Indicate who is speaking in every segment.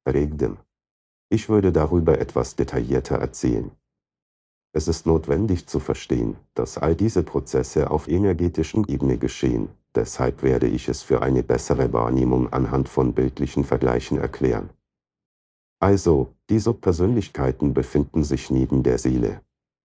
Speaker 1: Regden. Ich würde darüber etwas detaillierter erzählen. Es ist notwendig zu verstehen, dass all diese Prozesse auf energetischen Ebene geschehen, deshalb werde ich es für eine bessere Wahrnehmung anhand von bildlichen Vergleichen erklären. Also, die Subpersönlichkeiten befinden sich neben der Seele.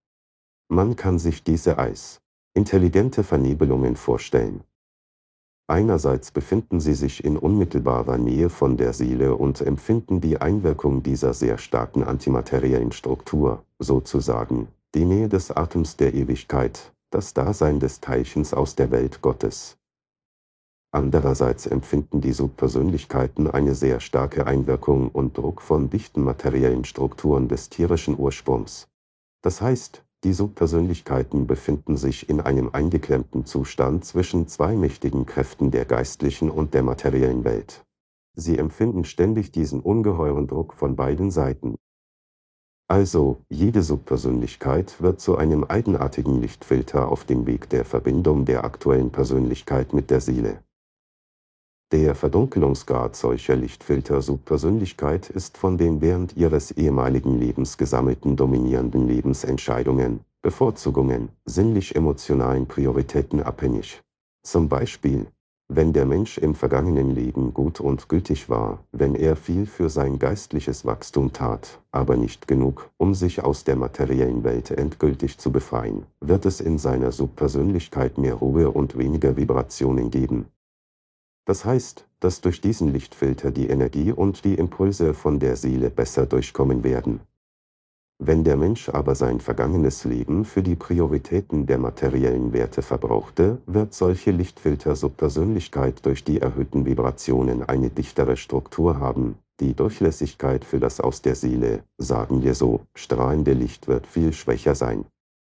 Speaker 1: Man kann sich diese als intelligente Vernebelungen vorstellen. Einerseits befinden sie sich in unmittelbarer Nähe von der Seele und empfinden die Einwirkung dieser sehr starken antimateriellen Struktur, sozusagen, die Nähe des Atems der Ewigkeit, das Dasein des Teilchens aus der Welt Gottes. Andererseits empfinden die Subpersönlichkeiten eine sehr starke Einwirkung und Druck von dichten materiellen Strukturen des tierischen Ursprungs. Das heißt, die Subpersönlichkeiten befinden sich in einem eingeklemmten Zustand zwischen zwei mächtigen Kräften der geistlichen und der materiellen Welt. Sie empfinden ständig diesen ungeheuren Druck von beiden Seiten. Also, jede Subpersönlichkeit wird zu einem eigenartigen Lichtfilter auf dem Weg der Verbindung der aktuellen Persönlichkeit mit der Seele. Der Verdunkelungsgrad solcher Lichtfilter-Subpersönlichkeit ist von den während ihres ehemaligen Lebens gesammelten dominierenden Lebensentscheidungen, Bevorzugungen, sinnlich-emotionalen Prioritäten abhängig. Zum Beispiel, wenn der Mensch im vergangenen Leben gut und gültig war, wenn er viel für sein geistliches Wachstum tat, aber nicht genug, um sich aus der materiellen Welt endgültig zu befreien, wird es in seiner Subpersönlichkeit mehr Ruhe und weniger Vibrationen geben. Das heißt, dass durch diesen Lichtfilter die Energie und die Impulse von der Seele besser durchkommen werden. Wenn der Mensch aber sein vergangenes Leben für die Prioritäten der materiellen Werte verbrauchte, wird solche Lichtfilter-Subpersönlichkeit durch die erhöhten Vibrationen eine dichtere Struktur haben. Die Durchlässigkeit für das aus der Seele, sagen wir so, strahlende Licht wird viel schwächer sein.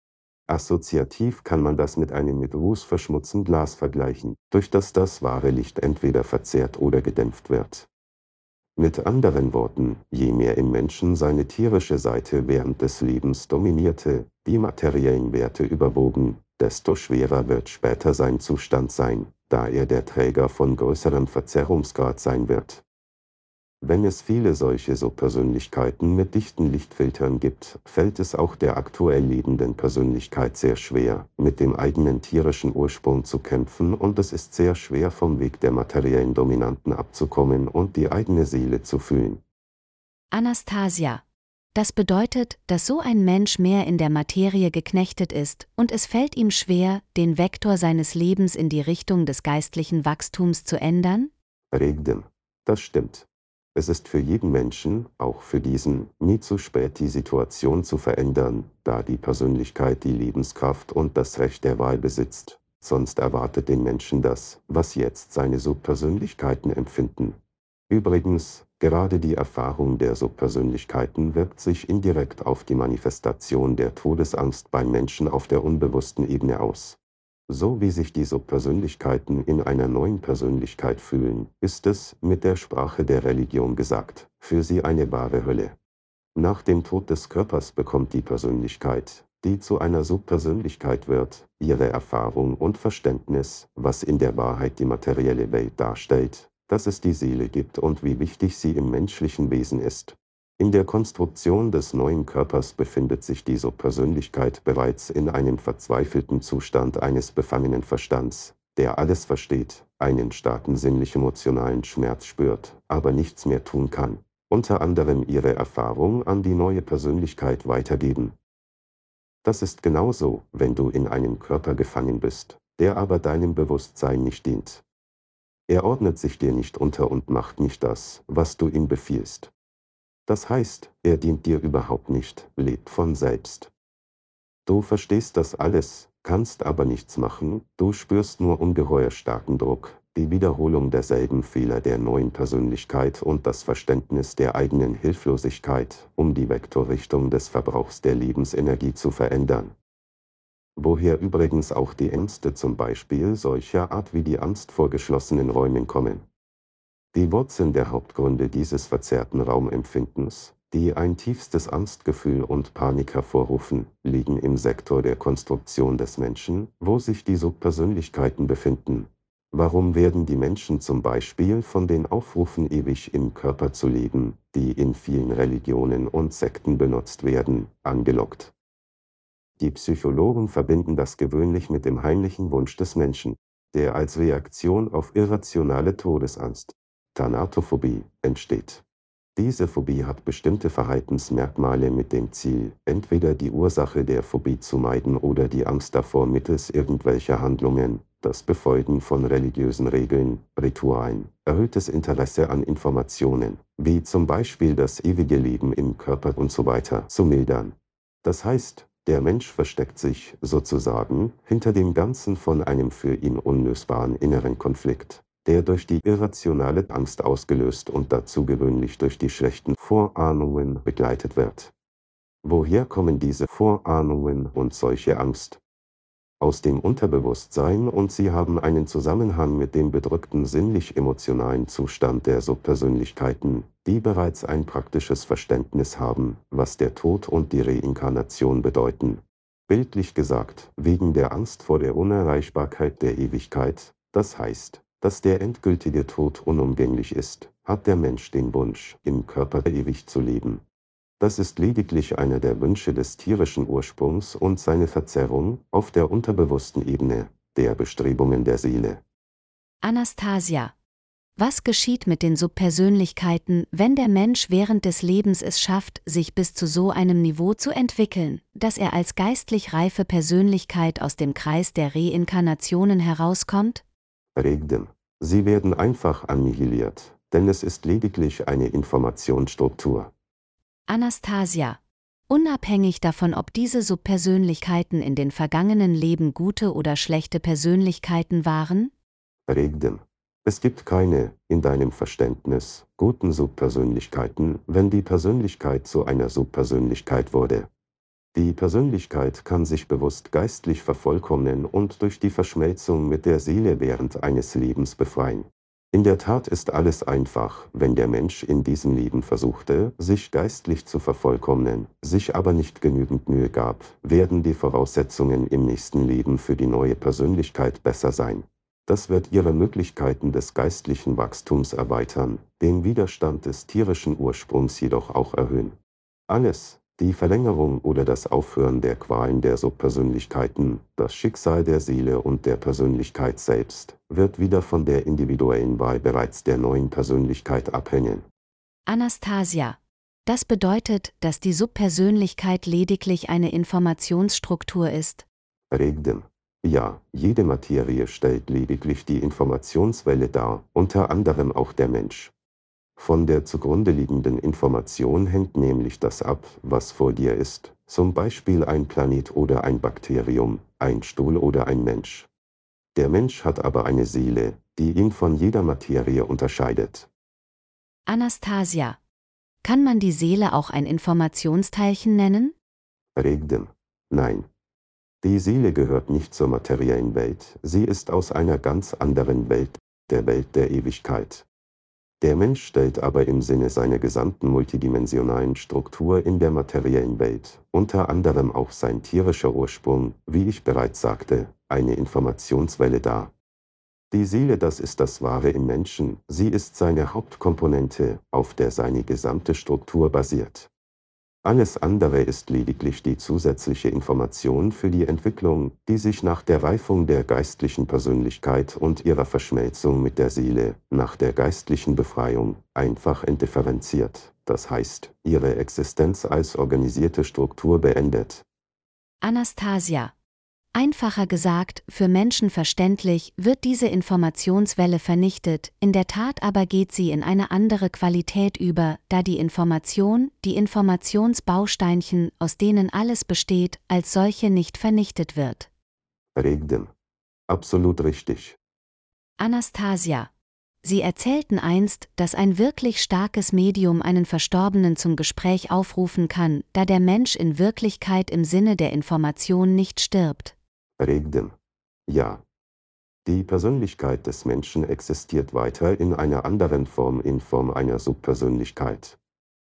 Speaker 1: Assoziativ kann man das mit einem mit Ruß verschmutzten Glas vergleichen, durch das das wahre Licht entweder verzerrt oder gedämpft wird. Mit anderen Worten, je mehr im Menschen seine tierische Seite während des Lebens dominierte, die materiellen Werte überwogen, desto schwerer wird später sein Zustand sein, da er der Träger von größerem Verzerrungsgrad sein wird. Wenn es viele solche Subpersönlichkeiten mit dichten Lichtfiltern gibt, fällt es auch der aktuell lebenden Persönlichkeit sehr schwer, mit dem eigenen tierischen Ursprung zu kämpfen, und es ist sehr schwer, vom Weg der materiellen Dominanten abzukommen und die eigene Seele zu fühlen.
Speaker 2: Anastasia. Das bedeutet, dass so ein Mensch mehr in der Materie geknechtet ist und es fällt ihm schwer, den Vektor seines Lebens in die Richtung des geistlichen Wachstums zu ändern?
Speaker 1: Regden. Das stimmt. Es ist für jeden Menschen, auch für diesen, nie zu spät, die Situation zu verändern, da die Persönlichkeit die Lebenskraft und das Recht der Wahl besitzt. Sonst erwartet den Menschen das, was jetzt seine Subpersönlichkeiten empfinden. Übrigens, gerade die Erfahrung der Subpersönlichkeiten wirkt sich indirekt auf die Manifestation der Todesangst beim Menschen auf der unbewussten Ebene aus. So wie sich die Subpersönlichkeiten in einer neuen Persönlichkeit fühlen, ist es, mit der Sprache der Religion gesagt, für sie eine wahre Hölle. Nach dem Tod des Körpers bekommt die Persönlichkeit, die zu einer Subpersönlichkeit wird, ihre Erfahrung und Verständnis, was in der Wahrheit die materielle Welt darstellt, dass es die Seele gibt und wie wichtig sie im menschlichen Wesen ist. In der Konstruktion des neuen Körpers befindet sich die Subpersönlichkeit bereits in einem verzweifelten Zustand eines befangenen Verstands, der alles versteht, einen starken sinnlich-emotionalen Schmerz spürt, aber nichts mehr tun kann, unter anderem ihre Erfahrung an die neue Persönlichkeit weitergeben. Das ist genauso, wenn du in einem Körper gefangen bist, der aber deinem Bewusstsein nicht dient. Er ordnet sich dir nicht unter und macht nicht das, was du ihm befiehlst. Das heißt, er dient dir überhaupt nicht, lebt von selbst. Du verstehst das alles, kannst aber nichts machen, du spürst nur ungeheuer starken Druck, die Wiederholung derselben Fehler der neuen Persönlichkeit und das Verständnis der eigenen Hilflosigkeit, um die Vektorrichtung des Verbrauchs der Lebensenergie zu verändern. Woher übrigens auch die Ängste zum Beispiel solcher Art wie die Angst vor geschlossenen Räumen kommen. Die Wurzeln der Hauptgründe dieses verzerrten Raumempfindens, die ein tiefstes Angstgefühl und Panik hervorrufen, liegen im Sektor der Konstruktion des Menschen, wo sich die Subpersönlichkeiten befinden. Warum werden die Menschen zum Beispiel von den Aufrufen, ewig im Körper zu leben, die in vielen Religionen und Sekten benutzt werden, angelockt? Die Psychologen verbinden das gewöhnlich mit dem heimlichen Wunsch des Menschen, der als Reaktion auf irrationale Todesangst, Thanatophobie, entsteht. Diese Phobie hat bestimmte Verhaltensmerkmale mit dem Ziel, entweder die Ursache der Phobie zu meiden oder die Angst davor mittels irgendwelcher Handlungen, das Befolgen von religiösen Regeln, Ritualen, erhöhtes Interesse an Informationen, wie zum Beispiel das ewige Leben im Körper usw. zu mildern. Das heißt, der Mensch versteckt sich, sozusagen, hinter dem Ganzen von einem für ihn unlösbaren inneren Konflikt, der durch die irrationale Angst ausgelöst und dazu gewöhnlich durch die schlechten Vorahnungen begleitet wird. Woher kommen diese Vorahnungen und solche Angst? Aus dem Unterbewusstsein, und sie haben einen Zusammenhang mit dem bedrückten sinnlich-emotionalen Zustand der Subpersönlichkeiten, die bereits ein praktisches Verständnis haben, was der Tod und die Reinkarnation bedeuten. Bildlich gesagt, wegen der Angst vor der Unerreichbarkeit der Ewigkeit, das heißt, dass der endgültige Tod unumgänglich ist, hat der Mensch den Wunsch, im Körper ewig zu leben. Das ist lediglich einer der Wünsche des tierischen Ursprungs und seine Verzerrung auf der unterbewussten Ebene der Bestrebungen der Seele.
Speaker 2: Anastasia. Was geschieht mit den Subpersönlichkeiten, wenn der Mensch während des Lebens es schafft, sich bis zu so einem Niveau zu entwickeln, dass er als geistlich reife Persönlichkeit aus dem Kreis der Reinkarnationen herauskommt?
Speaker 1: Regden. Sie werden einfach annihiliert, denn es ist lediglich eine Informationsstruktur.
Speaker 2: Anastasia. Unabhängig davon, ob diese Subpersönlichkeiten in den vergangenen Leben gute oder schlechte Persönlichkeiten waren?
Speaker 1: Regden. Es gibt keine, in deinem Verständnis, guten Subpersönlichkeiten, wenn die Persönlichkeit zu einer Subpersönlichkeit wurde. Die Persönlichkeit kann sich bewusst geistlich vervollkommnen und durch die Verschmelzung mit der Seele während eines Lebens befreien. In der Tat ist alles einfach, wenn der Mensch in diesem Leben versuchte, sich geistlich zu vervollkommnen, sich aber nicht genügend Mühe gab, werden die Voraussetzungen im nächsten Leben für die neue Persönlichkeit besser sein. Das wird ihre Möglichkeiten des geistlichen Wachstums erweitern, den Widerstand des tierischen Ursprungs jedoch auch erhöhen. Alles, die Verlängerung oder das Aufhören der Qualen der Subpersönlichkeiten, das Schicksal der Seele und der Persönlichkeit selbst, wird wieder von der individuellen Wahl bereits der neuen Persönlichkeit abhängen.
Speaker 2: Anastasia. Das bedeutet, dass die Subpersönlichkeit lediglich eine Informationsstruktur ist?
Speaker 1: Regden. Ja, jede Materie stellt lediglich die Informationswelle dar, unter anderem auch der Mensch. Von der zugrunde liegenden Information hängt nämlich das ab, was vor dir ist, zum Beispiel ein Planet oder ein Bakterium, ein Stuhl oder ein Mensch. Der Mensch hat aber eine Seele, die ihn von jeder Materie unterscheidet.
Speaker 2: Anastasia. Kann man die Seele auch ein Informationsteilchen nennen?
Speaker 1: Regden. Nein. Die Seele gehört nicht zur materiellen Welt, sie ist aus einer ganz anderen Welt, der Welt der Ewigkeit. Der Mensch stellt aber im Sinne seiner gesamten multidimensionalen Struktur in der materiellen Welt, unter anderem auch sein tierischer Ursprung, wie ich bereits sagte, eine Informationswelle dar. Die Seele, das ist das Wahre im Menschen, sie ist seine Hauptkomponente, auf der seine gesamte Struktur basiert. Alles andere ist lediglich die zusätzliche Information für die Entwicklung, die sich nach der Reifung der geistlichen Persönlichkeit und ihrer Verschmelzung mit der Seele, nach der geistlichen Befreiung, einfach entdifferenziert, das heißt, ihre Existenz als organisierte Struktur beendet.
Speaker 2: Anastasia. Einfacher gesagt, für Menschen verständlich, wird diese Informationswelle vernichtet, in der Tat aber geht sie in eine andere Qualität über, da die Information, die Informationsbausteinchen, aus denen alles besteht, als solche nicht vernichtet wird.
Speaker 1: Regden. Absolut richtig.
Speaker 2: Anastasia. Sie erzählten einst, dass ein wirklich starkes Medium einen Verstorbenen zum Gespräch aufrufen kann, da der Mensch in Wirklichkeit im Sinne der Information nicht stirbt.
Speaker 1: Regden. Ja. Die Persönlichkeit des Menschen existiert weiter in einer anderen Form, in Form einer Subpersönlichkeit.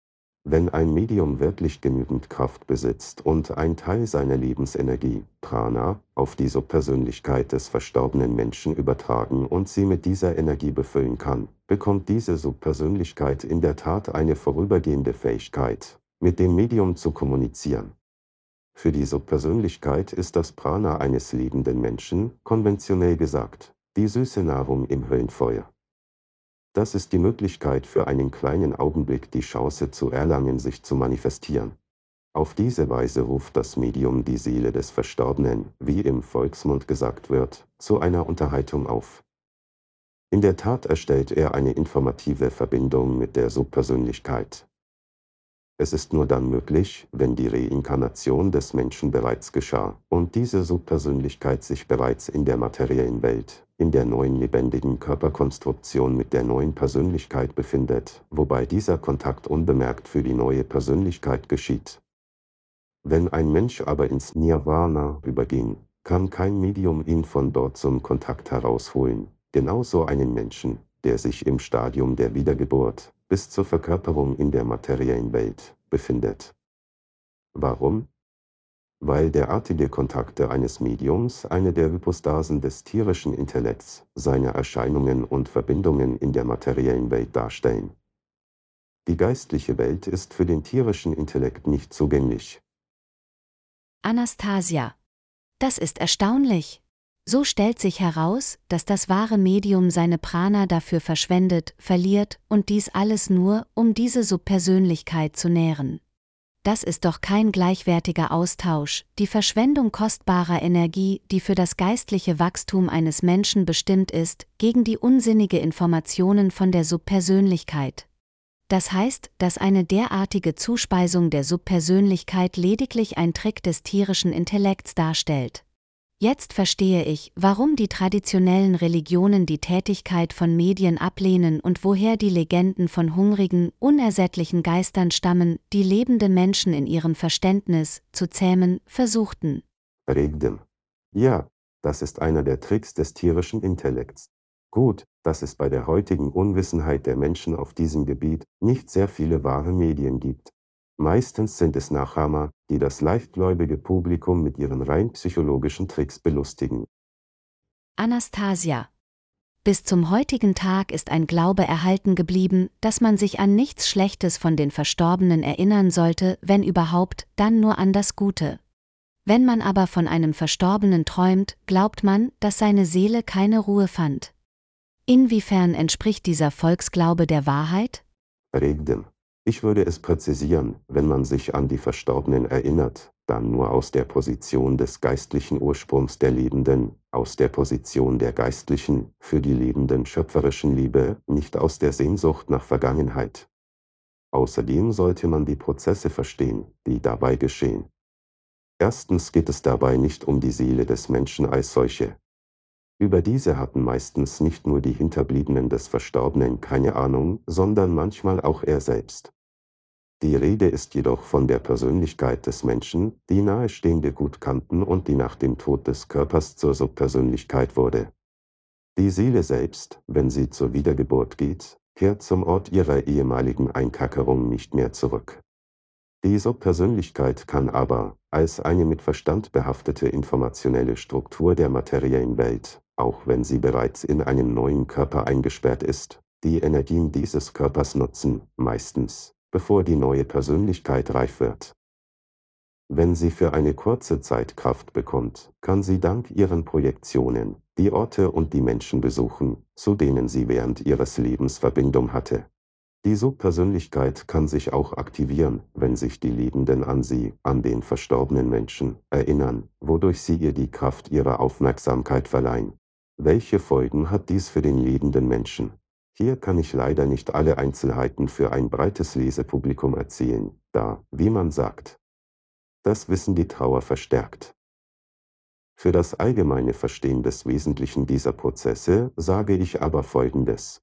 Speaker 1: Wenn ein Medium wirklich genügend Kraft besitzt und ein Teil seiner Lebensenergie, Prana, auf die Subpersönlichkeit des verstorbenen Menschen übertragen und sie mit dieser Energie befüllen kann, bekommt diese Subpersönlichkeit in der Tat eine vorübergehende Fähigkeit, mit dem Medium zu kommunizieren. Für die Subpersönlichkeit ist das Prana eines lebenden Menschen, konventionell gesagt, die süße Nahrung im Höllenfeuer. Das ist die Möglichkeit für einen kleinen Augenblick die Chance zu erlangen, sich zu manifestieren. Auf diese Weise ruft das Medium die Seele des Verstorbenen, wie im Volksmund gesagt wird, zu einer Unterhaltung auf. In der Tat erstellt er eine informative Verbindung mit der Subpersönlichkeit. Es ist nur dann möglich, wenn die Reinkarnation des Menschen bereits geschah und diese Subpersönlichkeit sich bereits in der materiellen Welt, in der neuen lebendigen Körperkonstruktion mit der neuen Persönlichkeit befindet, wobei dieser Kontakt unbemerkt für die neue Persönlichkeit geschieht. Wenn ein Mensch aber ins Nirvana überging, kann kein Medium ihn von dort zum Kontakt herausholen, genauso einen Menschen, der sich im Stadium der Wiedergeburt, bis zur Verkörperung in der materiellen Welt, befindet. Warum? Weil derartige Kontakte eines Mediums eine der Hypostasen des tierischen Intellekts, seine Erscheinungen und Verbindungen in der materiellen Welt darstellen. Die geistliche Welt ist für den tierischen Intellekt nicht zugänglich.
Speaker 2: Anastasia. Das ist erstaunlich. So stellt sich heraus, dass das wahre Medium seine Prana dafür verschwendet, verliert und dies alles nur, um diese Subpersönlichkeit zu nähren. Das ist doch kein gleichwertiger Austausch, die Verschwendung kostbarer Energie, die für das geistliche Wachstum eines Menschen bestimmt ist, gegen die unsinnige Informationen von der Subpersönlichkeit. Das heißt, dass eine derartige Zuspeisung der Subpersönlichkeit lediglich ein Trick des tierischen Intellekts darstellt. Jetzt verstehe ich, warum die traditionellen Religionen die Tätigkeit von Medien ablehnen und woher die Legenden von hungrigen, unersättlichen Geistern stammen, die lebende Menschen in ihrem Verständnis zu zähmen versuchten.
Speaker 1: Regdem. Ja, das ist einer der Tricks des tierischen Intellekts. Gut, dass es bei der heutigen Unwissenheit der Menschen auf diesem Gebiet nicht sehr viele wahre Medien gibt. Meistens sind es Nachahmer, die das leichtgläubige Publikum mit ihren rein psychologischen Tricks belustigen.
Speaker 2: Anastasia. Bis zum heutigen Tag ist ein Glaube erhalten geblieben, dass man sich an nichts Schlechtes von den Verstorbenen erinnern sollte, wenn überhaupt, dann nur an das Gute. Wenn man aber von einem Verstorbenen träumt, glaubt man, dass seine Seele keine Ruhe fand. Inwiefern entspricht dieser Volksglaube der Wahrheit?
Speaker 1: Regdem. Ich würde es präzisieren, wenn man sich an die Verstorbenen erinnert, dann nur aus der Position des geistlichen Ursprungs der Lebenden, aus der Position der geistlichen, für die Lebenden schöpferischen Liebe, nicht aus der Sehnsucht nach Vergangenheit. Außerdem sollte man die Prozesse verstehen, die dabei geschehen. Erstens geht es dabei nicht um die Seele des Menschen als solche. Über diese hatten meistens nicht nur die Hinterbliebenen des Verstorbenen keine Ahnung, sondern manchmal auch er selbst. Die Rede ist jedoch von der Persönlichkeit des Menschen, die Nahestehende gut kannten und die nach dem Tod des Körpers zur Subpersönlichkeit wurde. Die Seele selbst, wenn sie zur Wiedergeburt geht, kehrt zum Ort ihrer ehemaligen Einkackerung nicht mehr zurück. Die Subpersönlichkeit kann aber, als eine mit Verstand behaftete informationelle Struktur der materiellen Welt, auch wenn sie bereits in einem neuen Körper eingesperrt ist, die Energien dieses Körpers nutzen, meistens, bevor die neue Persönlichkeit reif wird. Wenn sie für eine kurze Zeit Kraft bekommt, kann sie dank ihren Projektionen die Orte und die Menschen besuchen, zu denen sie während ihres Lebens Verbindung hatte. Die Subpersönlichkeit kann sich auch aktivieren, wenn sich die Lebenden an sie, an den verstorbenen Menschen, erinnern, wodurch sie ihr die Kraft ihrer Aufmerksamkeit verleihen. Welche Folgen hat dies für den lebenden Menschen? Hier kann ich leider nicht alle Einzelheiten für ein breites Lesepublikum erzählen, da, wie man sagt, das Wissen die Trauer verstärkt. Für das allgemeine Verstehen des Wesentlichen dieser Prozesse sage ich aber Folgendes.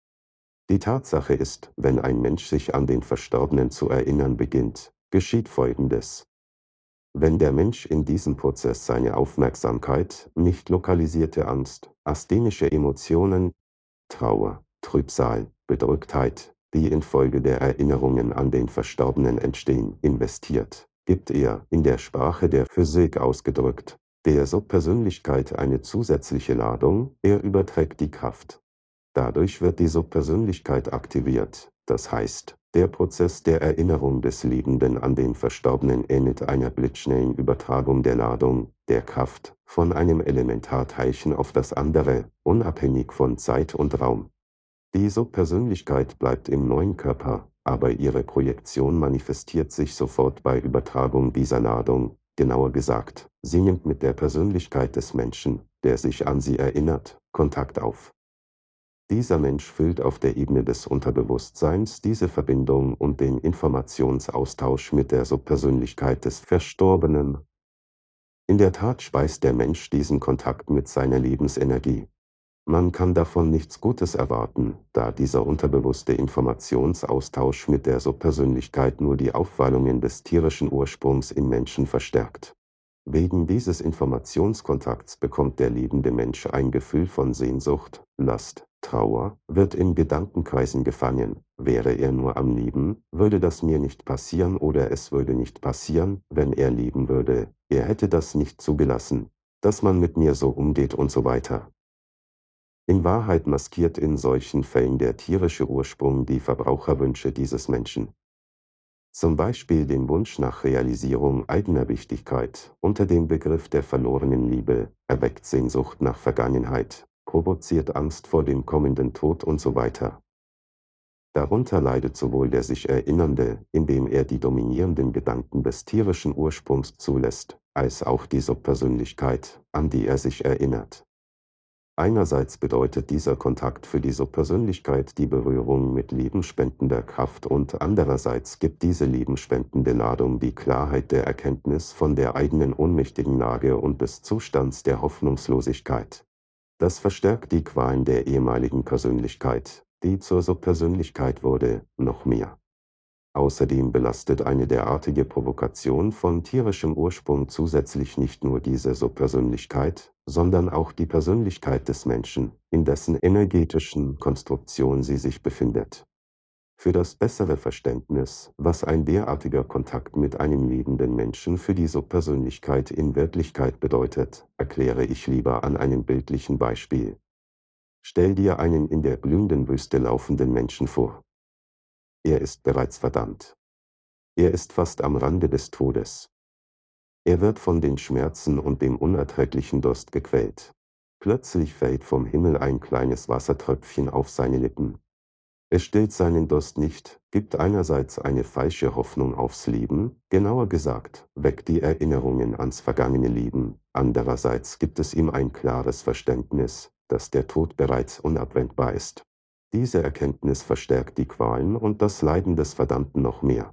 Speaker 1: Die Tatsache ist, wenn ein Mensch sich an den Verstorbenen zu erinnern beginnt, geschieht Folgendes. Wenn der Mensch in diesem Prozess seine Aufmerksamkeit, nicht lokalisierte Angst, asthenische Emotionen, Trauer, Trübsal, Bedrücktheit, die infolge der Erinnerungen an den Verstorbenen entstehen, investiert, gibt er, in der Sprache der Physik ausgedrückt, der Subpersönlichkeit eine zusätzliche Ladung, er überträgt die Kraft. Dadurch wird die Subpersönlichkeit aktiviert, das heißt, der Prozess der Erinnerung des Lebenden an den Verstorbenen ähnelt einer blitzschnellen Übertragung der Ladung, der Kraft, von einem Elementarteilchen auf das andere, unabhängig von Zeit und Raum. Die Subpersönlichkeit bleibt im neuen Körper, aber ihre Projektion manifestiert sich sofort bei Übertragung dieser Ladung, genauer gesagt, sie nimmt mit der Persönlichkeit des Menschen, der sich an sie erinnert, Kontakt auf. Dieser Mensch füllt auf der Ebene des Unterbewusstseins diese Verbindung und den Informationsaustausch mit der Subpersönlichkeit des Verstorbenen. In der Tat speist der Mensch diesen Kontakt mit seiner Lebensenergie. Man kann davon nichts Gutes erwarten, da dieser unterbewusste Informationsaustausch mit der Subpersönlichkeit nur die Aufwallungen des tierischen Ursprungs im Menschen verstärkt. Wegen dieses Informationskontakts bekommt der lebende Mensch ein Gefühl von Sehnsucht, Last, Trauer, wird in Gedankenkreisen gefangen. Wäre er nur am Leben, würde das mir nicht passieren oder es würde nicht passieren, wenn er leben würde, er hätte das nicht zugelassen, dass man mit mir so umgeht und so weiter. In Wahrheit maskiert in solchen Fällen der tierische Ursprung die Verbraucherwünsche dieses Menschen. Zum Beispiel den Wunsch nach Realisierung eigener Wichtigkeit unter dem Begriff der verlorenen Liebe, erweckt Sehnsucht nach Vergangenheit, provoziert Angst vor dem kommenden Tod und so weiter. Darunter leidet sowohl der sich Erinnernde, indem er die dominierenden Gedanken des tierischen Ursprungs zulässt, als auch die Subpersönlichkeit, an die er sich erinnert. Einerseits bedeutet dieser Kontakt für die Subpersönlichkeit die Berührung mit lebensspendender Kraft und andererseits gibt diese lebensspendende Ladung die Klarheit der Erkenntnis von der eigenen ohnmächtigen Lage und des Zustands der Hoffnungslosigkeit. Das verstärkt die Qualen der ehemaligen Persönlichkeit, die zur Subpersönlichkeit wurde, noch mehr. Außerdem belastet eine derartige Provokation von tierischem Ursprung zusätzlich nicht nur diese Subpersönlichkeit, sondern auch die Persönlichkeit des Menschen, in dessen energetischen Konstruktion sie sich befindet. Für das bessere Verständnis, was ein derartiger Kontakt mit einem lebenden Menschen für die Subpersönlichkeit in Wirklichkeit bedeutet, erkläre ich lieber an einem bildlichen Beispiel. Stell dir einen in der glühenden Wüste laufenden Menschen vor. Er ist bereits verdammt. Er ist fast am Rande des Todes. Er wird von den Schmerzen und dem unerträglichen Durst gequält. Plötzlich fällt vom Himmel ein kleines Wassertröpfchen auf seine Lippen. Es stillt seinen Durst nicht, gibt einerseits eine falsche Hoffnung aufs Leben, genauer gesagt, weckt die Erinnerungen ans vergangene Leben, andererseits gibt es ihm ein klares Verständnis, dass der Tod bereits unabwendbar ist. Diese Erkenntnis verstärkt die Qualen und das Leiden des Verdammten noch mehr.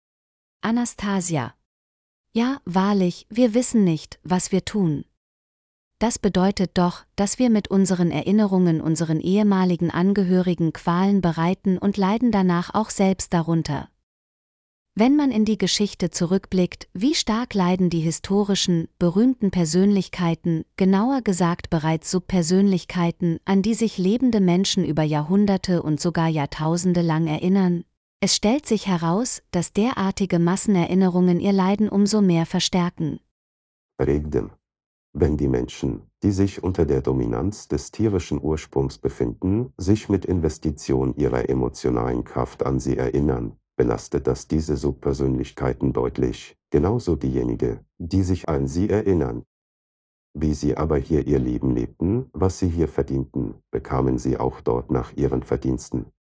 Speaker 2: Anastasia. Ja, wahrlich, wir wissen nicht, was wir tun. Das bedeutet doch, dass wir mit unseren Erinnerungen unseren ehemaligen Angehörigen Qualen bereiten und leiden danach auch selbst darunter. Wenn man in die Geschichte zurückblickt, wie stark leiden die historischen, berühmten Persönlichkeiten, genauer gesagt bereits Subpersönlichkeiten, an die sich lebende Menschen über Jahrhunderte und sogar Jahrtausende lang erinnern? Es stellt sich heraus, dass derartige Massenerinnerungen ihr Leiden umso mehr verstärken.
Speaker 1: Regden. Wenn die Menschen, die sich unter der Dominanz des tierischen Ursprungs befinden, sich mit Investition ihrer emotionalen Kraft an sie erinnern, belastet das diese Subpersönlichkeiten deutlich, genauso diejenigen, die sich an sie erinnern. Wie sie aber hier ihr Leben lebten, was sie hier verdienten, bekamen sie auch dort nach ihren Verdiensten.